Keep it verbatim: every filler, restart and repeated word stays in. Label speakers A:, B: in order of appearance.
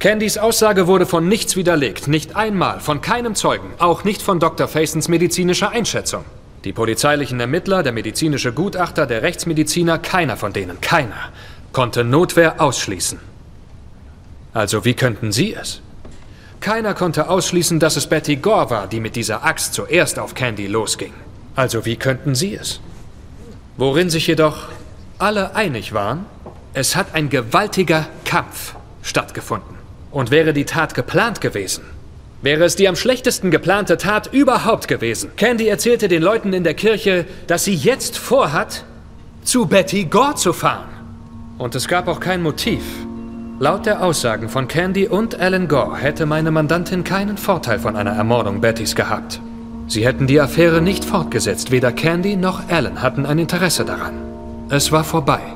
A: Candys Aussage wurde von nichts widerlegt, nicht einmal, von keinem Zeugen, auch nicht von Doktor Faisons medizinischer Einschätzung. Die polizeilichen Ermittler, der medizinische Gutachter, der Rechtsmediziner, keiner von denen, keiner, konnte Notwehr ausschließen. Also wie könnten Sie es? Keiner konnte ausschließen, dass es Betty Gore war, die mit dieser Axt zuerst auf Candy losging. Also wie könnten Sie es? Worin sich jedoch alle einig waren, es hat ein gewaltiger Kampf stattgefunden. Und wäre die Tat geplant gewesen, wäre es die am schlechtesten geplante Tat überhaupt gewesen. Candy erzählte den Leuten in der Kirche, dass sie jetzt vorhat, zu Betty Gore zu fahren. Und es gab auch kein Motiv. Laut der Aussagen von Candy und Alan Gore hätte meine Mandantin keinen Vorteil von einer Ermordung Bettys gehabt. Sie hätten die Affäre nicht fortgesetzt. Weder Candy noch Alan hatten ein Interesse daran. Es war vorbei.